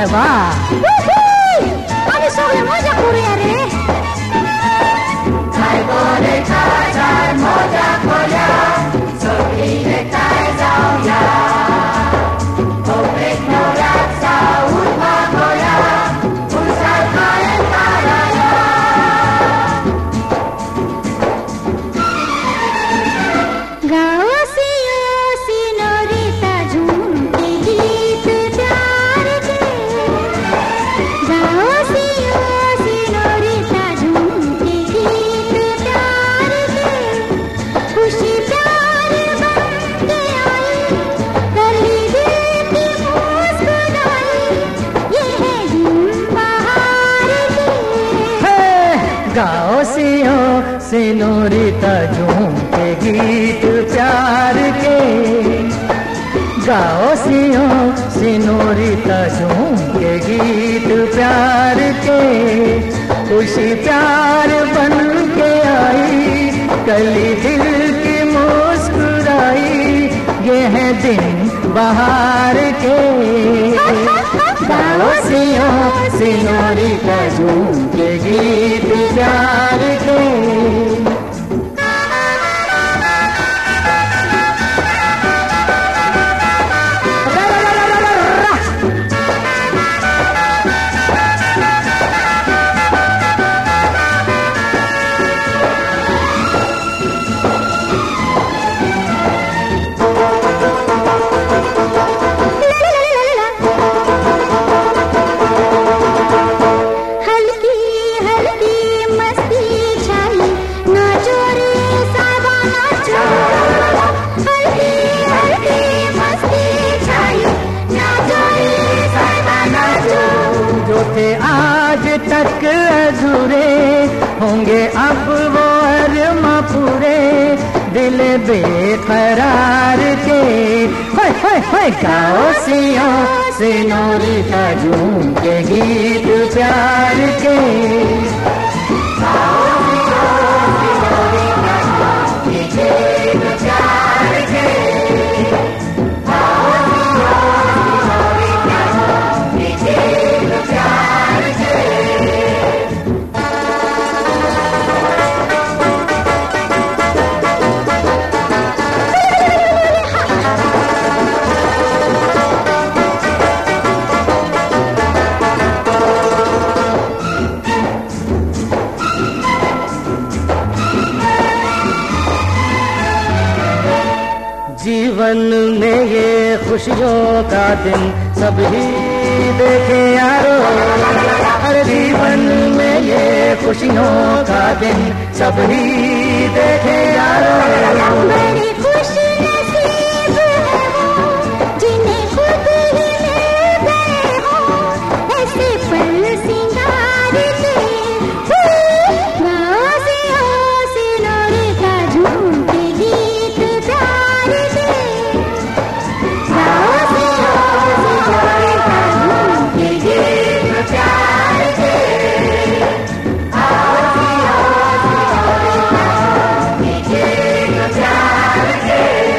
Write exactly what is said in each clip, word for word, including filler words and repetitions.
वाह আমি সবাই মজা করে আরে তাই বলে তাই তাই মজা করে ছবি দেখাই যাও ইয়া ও বেকনো রাখা উঠবা কয়া উসার খায় তারায়া গাও সিও সিনোরিতা ঝুমকে গীত प्यार के गाओ सियो सिनोरिता झूमके गीत प्यार के खुशी प्यार बन के आई गली दिल की मुस्कुराई ये है दिन बहार के गाओ सियो सिनोरिता झूम के गीत प्यार के गाओ सियो सिनोरिता झूम के गीत प्यार के खुशी प्यार बन के आई कली दिल की मुस्कुराई ये है दिन बहार के गाओ सियो सिनोरिता झूम के गीत प्यार के हल्की हल्की मस्ती छाई नाचो रे सादा नाचो हल्की हल्की मस्ती छाई नाचो रे सादा नाचो जो थे आज तक अधूरे होंगे अब वो अरमा पूरे दिल बेकरार के हाय हाय हाय गाओ सियो सिनोरिता झूम के गीत प्यार के गाओ सियो सिनोरिता झूम के गीत प्यार के गाओ सियो सिनोरिता झूम के गीत प्यार के जीवन में ये खुशियों का दिन सभी देखे यारो हर जीवन में ये खुशियों का दिन सभी देखे यारो बड़ी खुशी नसीब है वो जिन्हें खुद ही मिल गए हो ऐसे पल सिंगार के गाओ सियो सिनोरिता झूम के गीत प्यार के गाओ सियो सिनोरिता झूम के गीत प्यार के गाओ सियो सिनोरिता झूम के गीत प्यार के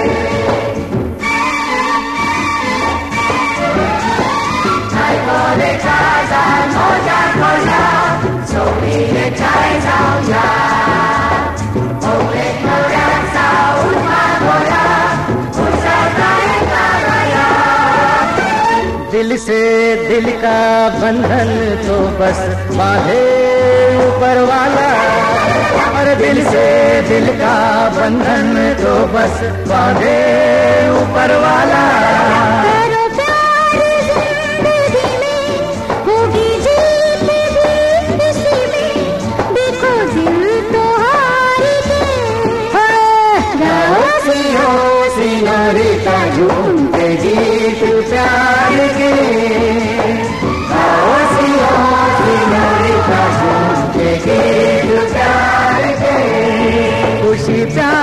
তাই বলে তাই তাই মজা করে ছবি দেখাই যাও ইয়া ও বেকনো রাখা উঠবা কয়া উসার খায় তারায়া दिल से दिल का बंधन तो बस बांधे ऊपर वाला और दिल से दिल का बंधन तो बस बांधे ऊपर वाला करो प्यार जिंदगी में होगी जीत भी किसी में देखो दिल तो हार के गाओ सियो सिनोरिता झूम के गीत प्यार के गाओ सियो सिनोरिता झूम के गीत प्यार के खुशी प्यार